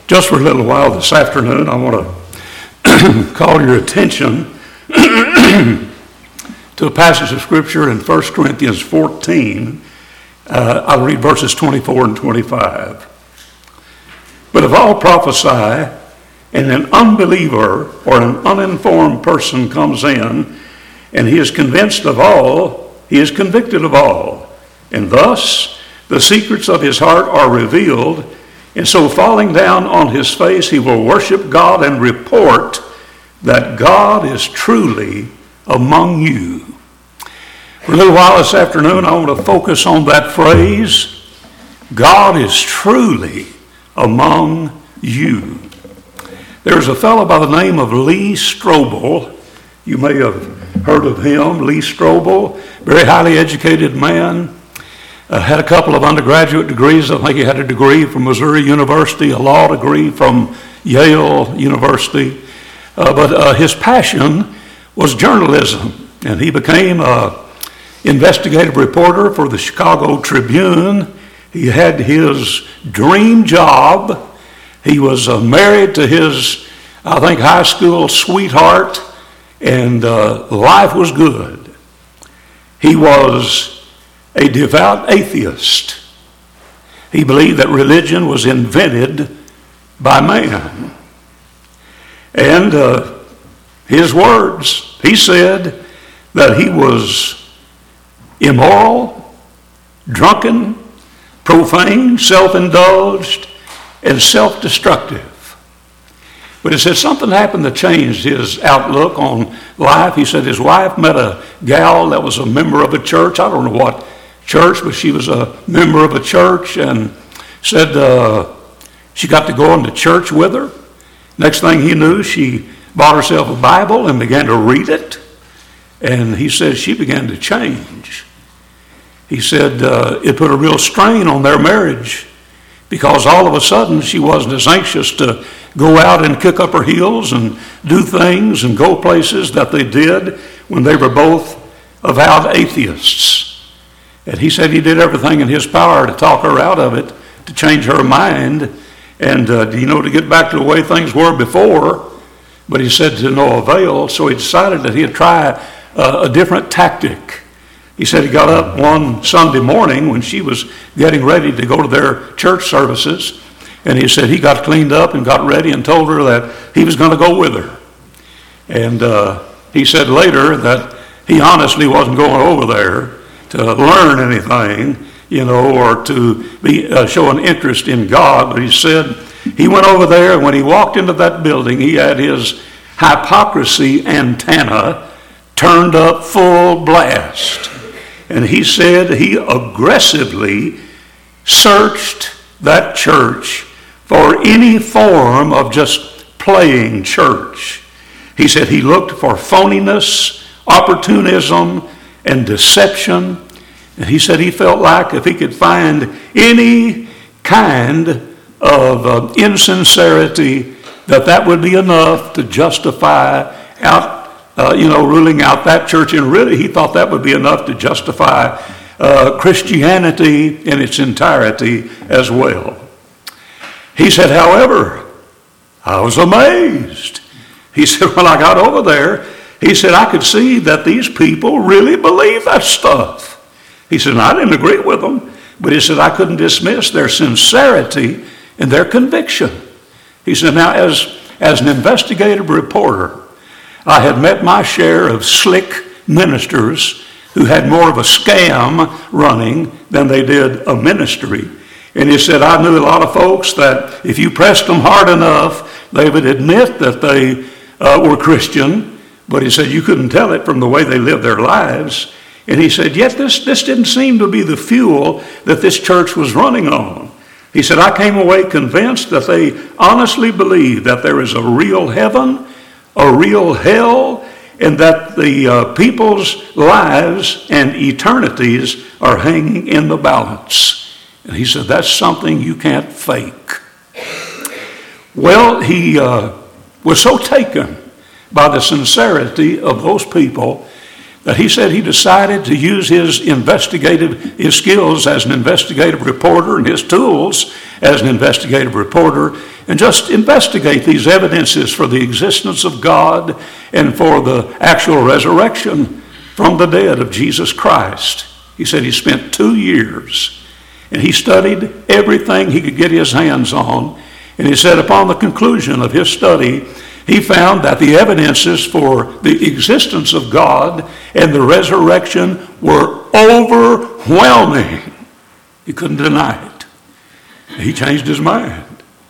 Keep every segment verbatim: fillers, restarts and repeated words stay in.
Just for a little while this afternoon, I want to call your attention to a passage of Scripture in First Corinthians fourteen. Uh, I'll read verses twenty-four and twenty-five. But if all prophesy, and an unbeliever or an uninformed person comes in, and he is convinced of all, he is convicted of all. And thus the secrets of his heart are revealed, and so falling down on his face, he will worship God and report that God is truly among you. For a little while this afternoon, I want to focus on that phrase, God is truly among you. There's a fellow by the name of Lee Strobel. You may have heard of him, Lee Strobel, very highly educated man. Uh, had a couple of undergraduate degrees. I think he had a degree from Missouri University, a law degree from Yale University. Uh, but uh, his passion was journalism, and he became an investigative reporter for the Chicago Tribune. He had his dream job. He was uh, married to his, I think, high school sweetheart, and uh, life was good. He was a devout atheist. He believed that religion was invented by man. And uh, his words, he said that he was immoral, drunken, profane, self-indulged, and self-destructive. But he said something happened that changed his outlook on life. He said his wife met a gal that was a member of a church. I don't know what church, but she was a member of a church, and said uh, she got to go into church with her. Next thing he knew, she bought herself a Bible and began to read it. And he said she began to change. He said uh, it put a real strain on their marriage, because all of a sudden she wasn't as anxious to go out and kick up her heels and do things and go places that they did when they were both avowed atheists. And he said he did everything in his power to talk her out of it, to change her mind, and uh, you know, to get back to the way things were before. But he said to no avail, so he decided that he'd try uh, a different tactic. He said he got up one Sunday morning when she was getting ready to go to their church services, and he said he got cleaned up and got ready and told her that he was going to go with her. And uh, he said later that he honestly wasn't going over there to learn anything, you know, or to be uh, show an interest in God. But he said he went over there, and when he walked into that building, he had his hypocrisy antenna turned up full blast. And he said he aggressively searched that church for any form of just playing church. He said he looked for phoniness, opportunism, and deception. And he said he felt like if he could find any kind of uh, insincerity, that that would be enough to justify out, uh, you know, ruling out that church. And really, he thought that would be enough to justify uh, Christianity in its entirety as well. He said, however, I was amazed. He said, when I got over there, he said, I could see that these people really believe that stuff. He said, I didn't agree with them, but he said, I couldn't dismiss their sincerity and their conviction. He said, now, as, as an investigative reporter, I had met my share of slick ministers who had more of a scam running than they did a ministry. And he said, I knew a lot of folks that if you pressed them hard enough, they would admit that they uh, were Christian. But he said you couldn't tell it from the way they lived their lives. And he said, yet this, this didn't seem to be the fuel that this church was running on. He said, I came away convinced that they honestly believe that there is a real heaven, a real hell, and that the uh, people's lives and eternities are hanging in the balance. And he said, that's something you can't fake. Well, he uh, was so taken by the sincerity of those people that he said he decided to use his investigative, his skills as an investigative reporter and his tools as an investigative reporter, and just investigate these evidences for the existence of God and for the actual resurrection from the dead of Jesus Christ. He said he spent two years and he studied everything he could get his hands on. And he said upon the conclusion of his study, he found that the evidences for the existence of God and the resurrection were overwhelming. He couldn't deny it. He changed his mind.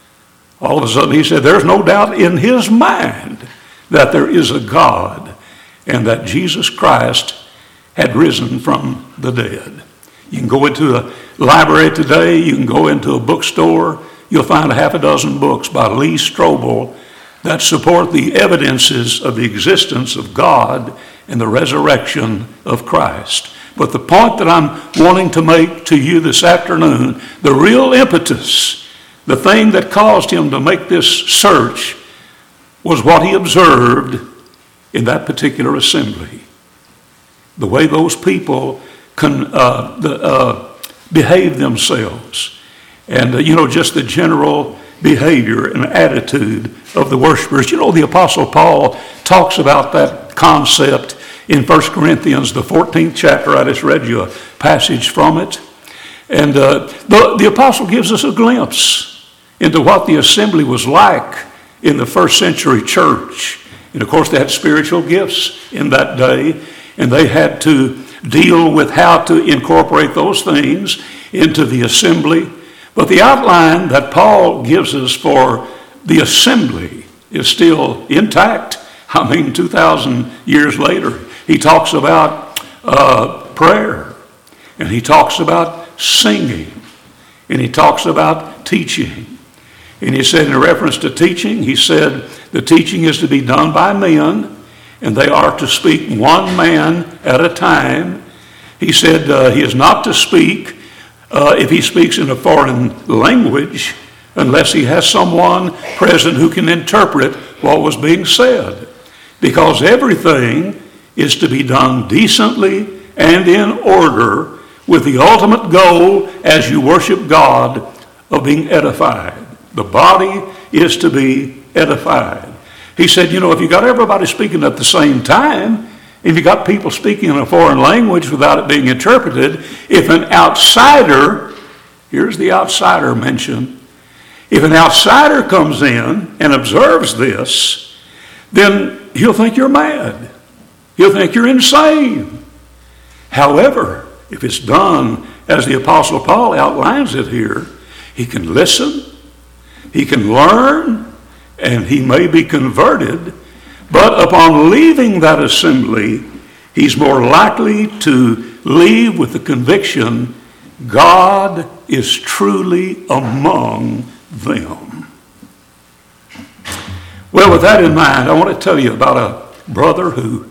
All of a sudden he said there's no doubt in his mind that there is a God and that Jesus Christ had risen from the dead. You can go into a library today, you can go into a bookstore, you'll find a half a dozen books by Lee Strobel that support the evidences of the existence of God and the resurrection of Christ. But the point that I'm wanting to make to you this afternoon, the real impetus, the thing that caused him to make this search, was what he observed in that particular assembly. The way those people can uh, the, uh, behave themselves. And, uh, you know, just the general behavior and attitude of the worshipers. You know, the Apostle Paul talks about that concept in First Corinthians, the fourteenth chapter. I just read you a passage from it. And uh, the, the Apostle gives us a glimpse into what the assembly was like in the first century church. And, of course, they had spiritual gifts in that day, and they had to deal with how to incorporate those things into the assembly. But the outline that Paul gives us for the assembly is still intact. I mean, two thousand years later, he talks about uh, prayer, and he talks about singing, and he talks about teaching. And he said in reference to teaching, he said the teaching is to be done by men, and they are to speak one man at a time. He said uh, he is not to speak uh, if he speaks in a foreign language unless he has someone present who can interpret what was being said. Because everything is to be done decently and in order with the ultimate goal as you worship God of being edified. The body is to be edified. He said, you know, if you got everybody speaking at the same time, if you got people speaking in a foreign language without it being interpreted, if an outsider, here's the outsider mentioned, if an outsider comes in and observes this, then he'll think you're mad. He'll think you're insane. However, if it's done as the Apostle Paul outlines it here, he can listen, he can learn, and he may be converted, but upon leaving that assembly, he's more likely to leave with the conviction God is truly among them. Well, with that in mind, I want to tell you about a brother who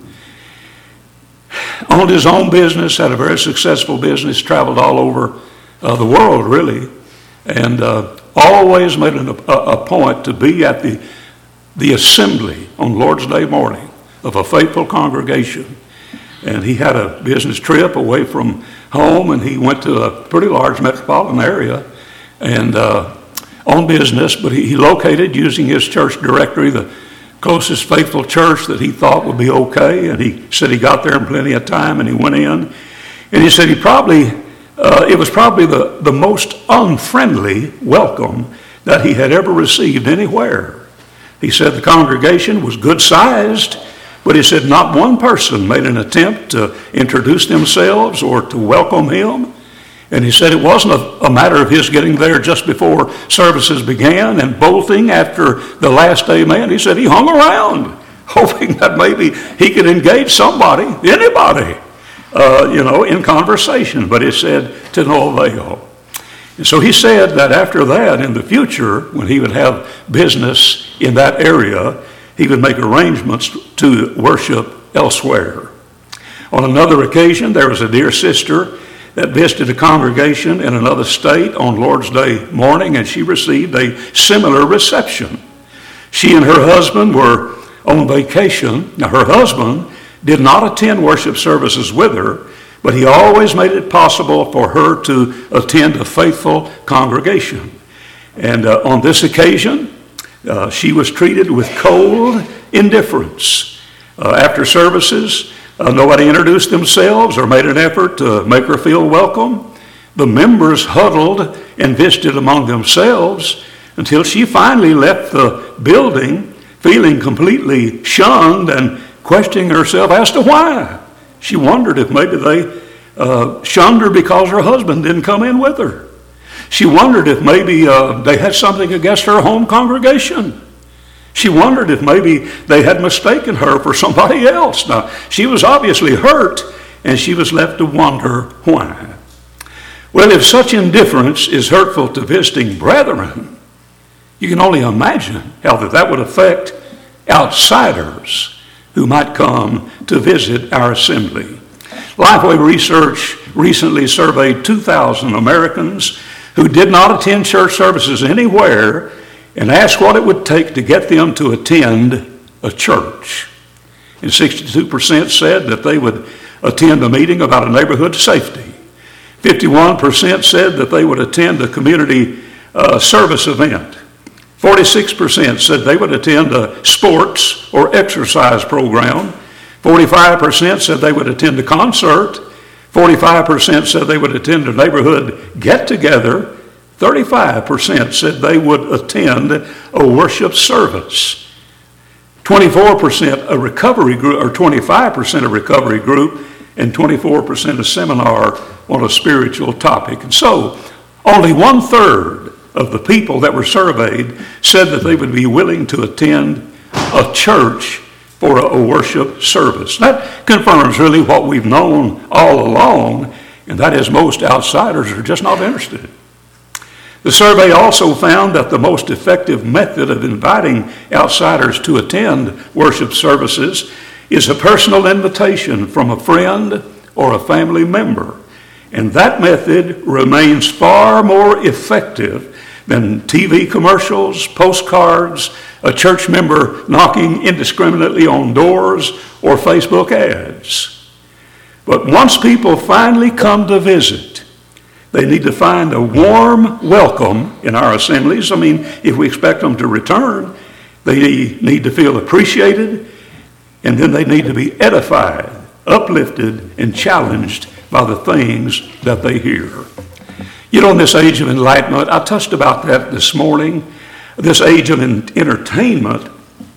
owned his own business, had a very successful business, traveled all over uh, the world, really, and uh, always made an, a, a point to be at the, the assembly on Lord's Day morning of a faithful congregation. And he had a business trip away from home, and he went to a pretty large metropolitan area and uh, on business, but he, he located, using his church directory, the closest faithful church that he thought would be okay. And he said he got there in plenty of time, and he went in. And he said he probably, uh, it was probably the, the most unfriendly welcome that he had ever received anywhere. He said the congregation was good-sized, but he said not one person made an attempt to introduce themselves or to welcome him. And he said it wasn't a, a matter of his getting there just before services began and bolting after the last amen. He said he hung around, hoping that maybe he could engage somebody, anybody, uh, you know, in conversation. But he said to no avail. And so he said that after that, in the future, when he would have business in that area, he would make arrangements to worship elsewhere. On another occasion, there was a dear sister that visited a congregation in another state on Lord's Day morning, and she received a similar reception. She and her husband were on vacation. Now, her husband did not attend worship services with her, but he always made it possible for her to attend a faithful congregation. And uh, on this occasion, uh, she was treated with cold indifference. Uh, after services, uh, nobody introduced themselves or made an effort to make her feel welcome. The members huddled and visited among themselves until she finally left the building feeling completely shunned and questioning herself as to why. She wondered if maybe they uh, shunned her because her husband didn't come in with her. She wondered if maybe uh, they had something against her home congregation. She wondered if maybe they had mistaken her for somebody else. Now, she was obviously hurt, and she was left to wonder why. Well, if such indifference is hurtful to visiting brethren, you can only imagine how that, that would affect outsiders who might come to visit our assembly. Lifeway Research recently surveyed two thousand Americans who did not attend church services anywhere and asked what it would take to get them to attend a church. And sixty-two percent said that they would attend a meeting about a neighborhood safety. fifty-one percent said that they would attend a community uh, service event. forty-six percent said they would attend a sports or exercise program. forty-five percent said they would attend a concert. forty-five percent said they would attend a neighborhood get-together. thirty-five percent said they would attend a worship service. twenty-four percent a recovery group, or twenty-five percent a recovery group, and twenty-four percent a seminar on a spiritual topic. And so, only one-third of the people that were surveyed said that they would be willing to attend a church for a worship service. That confirms really what we've known all along, and that is most outsiders are just not interested. The survey also found that the most effective method of inviting outsiders to attend worship services is a personal invitation from a friend or a family member. And that method remains far more effective than T V commercials, postcards, a church member knocking indiscriminately on doors, or Facebook ads. But once people finally come to visit, they need to find a warm welcome in our assemblies. I mean, if we expect them to return, they need to feel appreciated, and then they need to be edified, uplifted, and challenged by the things that they hear. You know, in this age of enlightenment, I touched about that this morning, this age of entertainment,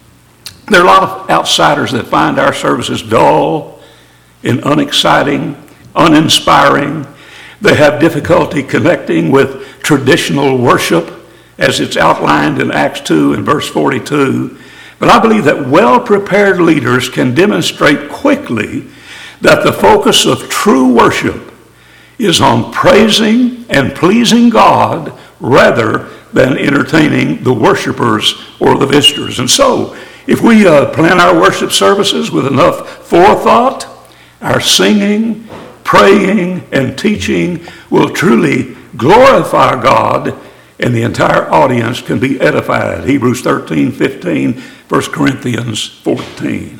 there are a lot of outsiders that find our services dull and unexciting, uninspiring. They have difficulty connecting with traditional worship as it's outlined in Acts two and verse forty-two. But I believe that well-prepared leaders can demonstrate quickly that the focus of true worship is on praising and pleasing God rather than entertaining the worshipers or the visitors. And so, if we uh, plan our worship services with enough forethought, our singing, praying, and teaching will truly glorify God, and the entire audience can be edified. Hebrews thirteen fifteen, First Corinthians fourteen.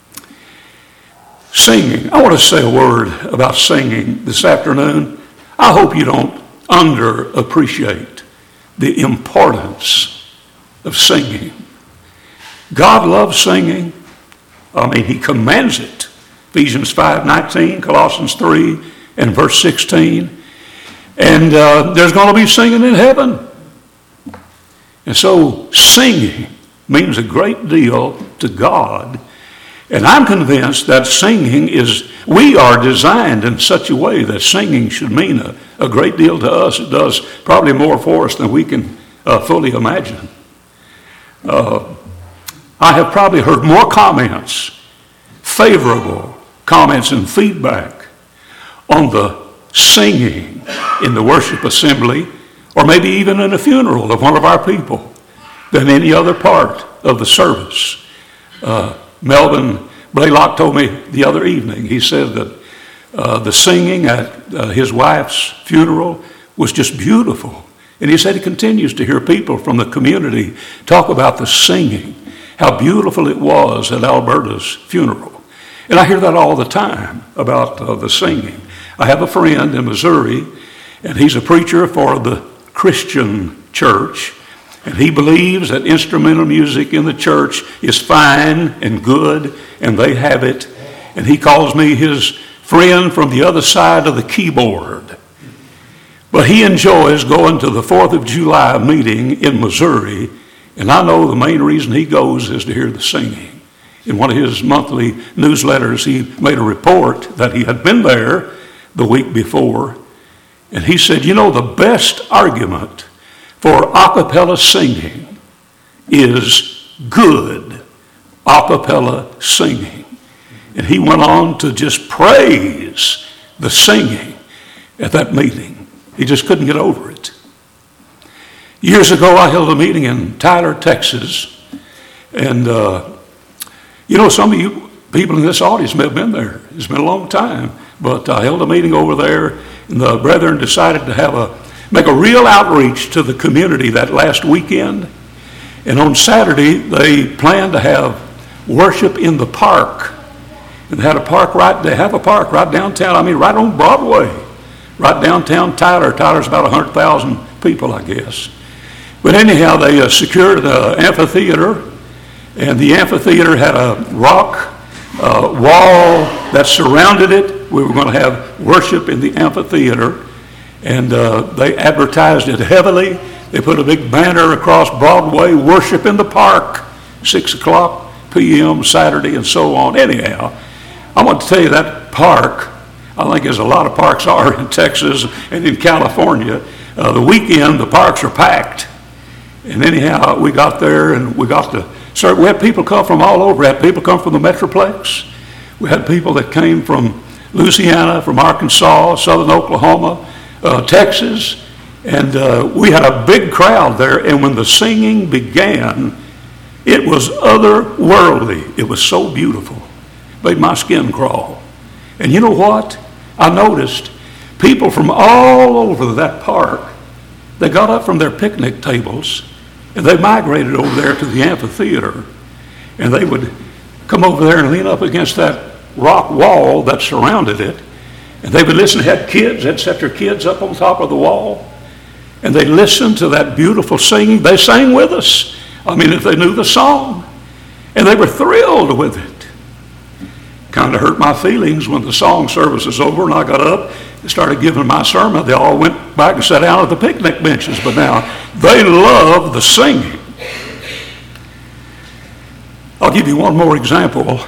Singing. I want to say a word about singing this afternoon. I hope you don't underappreciate the importance of singing. God loves singing. I mean, he commands it. Ephesians five nineteen, Colossians three, and verse sixteen. And uh, there's going to be singing in heaven. And so singing means a great deal to God. And I'm convinced that singing is, we are designed in such a way that singing should mean a, a great deal to us. It does probably more for us than we can uh, fully imagine. Uh, I have probably heard more comments, favorable comments and feedback on the singing in the worship assembly, or maybe even in a funeral of one of our people, than any other part of the service. Uh, Melvin Blaylock told me the other evening, he said that uh, the singing at uh, his wife's funeral was just beautiful. And he said he continues to hear people from the community talk about the singing, how beautiful it was at Alberta's funeral. And I hear that all the time about uh, the singing. I have a friend in Missouri, and he's a preacher for the Christian church, and he believes that instrumental music in the church is fine and good, and they have it. And he calls me his friend from the other side of the keyboard. But he enjoys going to the fourth of July meeting in Missouri, and I know the main reason he goes is to hear the singing. In one of his monthly newsletters, he made a report that he had been there the week before, and he said, you know, the best argument for a cappella singing is good a cappella singing. And he went on to just praise the singing at that meeting. He just couldn't get over it. Years ago, I held a meeting in Tyler, Texas, and uh, you know, some of you people in this audience may have been there. It's been a long time, but I held a meeting over there, and the brethren decided to have a make a real outreach to the community that last weekend. And on Saturday, they planned to have worship in the park. And they had a park right, they have a park right downtown, I mean, right on Broadway, right downtown Tyler. Tyler's about one hundred thousand people, I guess. But anyhow, they uh, secured an amphitheater, and the amphitheater had a rock uh, wall that surrounded it. We were going to have worship in the amphitheater. And uh, they advertised it heavily. They put a big banner across Broadway, worship in the park, six o'clock p.m. Saturday, and so on. Anyhow, I want to tell you that park, I think as a lot of parks are in Texas and in California, uh, the weekend the parks are packed. And anyhow, we got there and we got to start. We had people come from all over. We had people come from the Metroplex. We had people that came from Louisiana, from Arkansas, southern Oklahoma, Uh, Texas, and uh, we had a big crowd there, and when the singing began, it was otherworldly. It was so beautiful. Made my skin crawl. And you know what? I noticed people from all over that park, they got up from their picnic tables, and they migrated over there to the amphitheater, and they would come over there and lean up against that rock wall that surrounded it. And they would listen, had kids, they'd set their kids up on top of the wall, and they listened to that beautiful singing. They sang with us. I mean, if they knew the song, and they were thrilled with it. Kind of hurt my feelings when the song service was over and I got up and started giving my sermon. They all went back and sat down at the picnic benches, but now they love the singing. I'll give you one more example.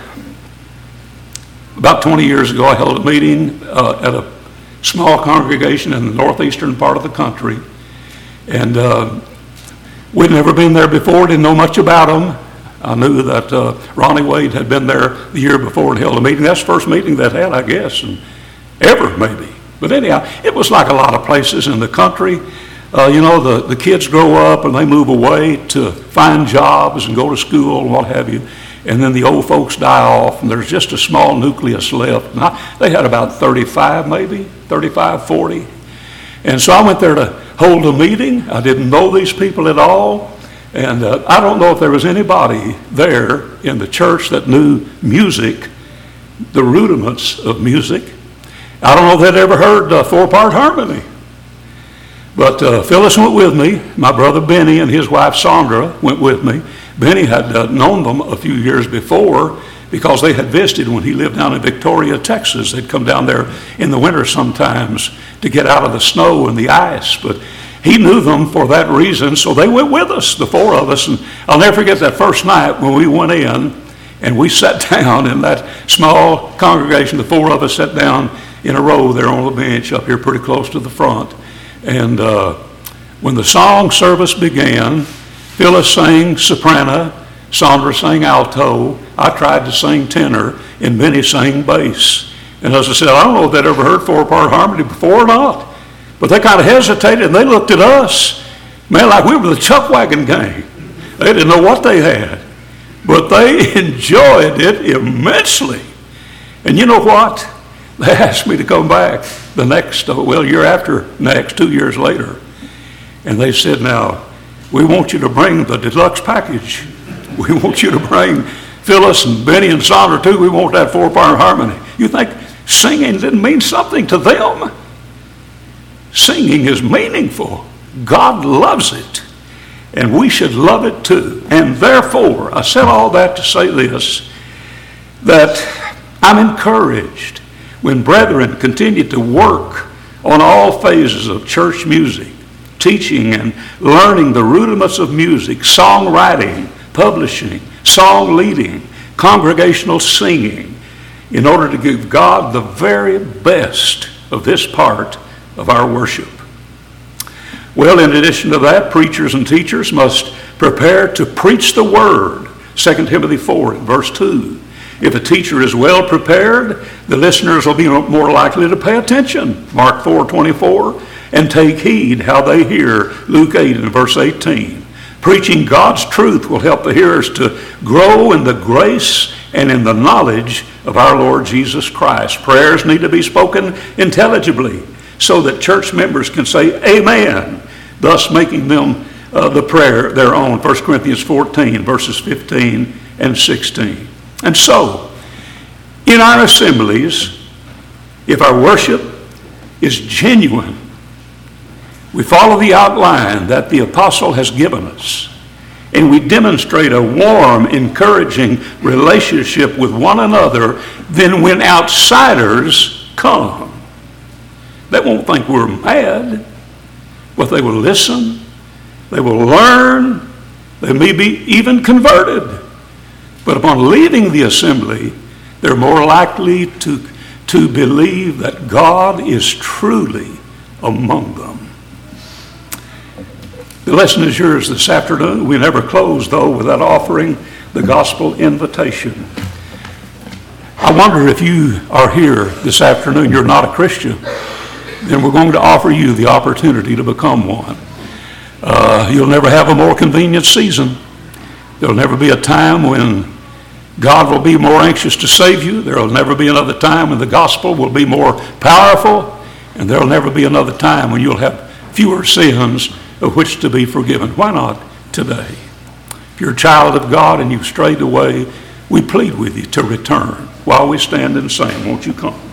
About twenty years ago, I held a meeting uh, at a small congregation in the northeastern part of the country. And uh, we'd never been there before, didn't know much about them. I knew that uh, Ronnie Wade had been there the year before and held a meeting. That's the first meeting they'd had, I guess, and ever maybe. But anyhow, it was like a lot of places in the country. Uh, you know, the, the kids grow up and they move away to find jobs and go to school and what have you. And then the old folks die off, and there's just a small nucleus left. And I, they had about thirty-five, maybe, thirty-five, forty. And so I went there to hold a meeting. I didn't know these people at all. And uh, I don't know if there was anybody there in the church that knew music, the rudiments of music. I don't know if they'd ever heard uh, four-part harmony. But uh, Phyllis went with me. My brother Benny and his wife Sandra went with me. Benny had uh, known them a few years before because they had visited when he lived down in Victoria, Texas. They'd come down there in the winter sometimes to get out of the snow and the ice. But he knew them for that reason, so they went with us, the four of us. And I'll never forget that first night when we went in and we sat down in that small congregation. The four of us sat down in a row there on the bench up here pretty close to the front. And uh, when the song service began, Phyllis sang soprano, Sandra sang alto, I tried to sing tenor, and Benny sang bass. And as I said, I don't know if they'd ever heard four-part harmony before or not, but they kind of hesitated and they looked at us, man, like we were the Chuckwagon gang. They didn't know what they had, but they enjoyed it immensely. And you know what? They asked me to come back the next, well, year after next, two years later. And they said, now, we want you to bring the deluxe package. We want you to bring Phyllis and Benny and Sandra too. We want that four-part harmony. You think singing didn't mean something to them? Singing is meaningful. God loves it, and we should love it too. And therefore, I said all that to say this, that I'm encouraged when brethren continue to work on all phases of church music, teaching and learning the rudiments of music, songwriting, publishing, song leading, congregational singing, in order to give God the very best of this part of our worship. Well, in addition to that, preachers and teachers must prepare to preach the word. Second Timothy four, verse two. If a teacher is well prepared, the listeners will be more likely to pay attention. Mark four twenty-four, and take heed how they hear. Luke eight and verse eighteen. Preaching God's truth will help the hearers to grow in the grace and in the knowledge of our Lord Jesus Christ. Prayers need to be spoken intelligibly so that church members can say amen, thus making them uh, the prayer their own. First Corinthians fourteen, verses fifteen and sixteen. And so, in our assemblies, if our worship is genuine, we follow the outline that the apostle has given us, and we demonstrate a warm, encouraging relationship with one another, then when outsiders come, they won't think we're mad, but they will listen, they will learn, they may be even converted. But upon leaving the assembly, they're more likely to, to believe that God is truly among them. The lesson is yours this afternoon. We never close, though, without offering the gospel invitation. I wonder if you are here this afternoon, you're not a Christian, then we're going to offer you the opportunity to become one. Uh, you'll never have a more convenient season. There'll never be a time when God will be more anxious to save you. There will never be another time when the gospel will be more powerful. And there will never be another time when you'll have fewer sins of which to be forgiven. Why not today? If you're a child of God and you've strayed away, we plead with you to return while we stand and sing. Won't you come?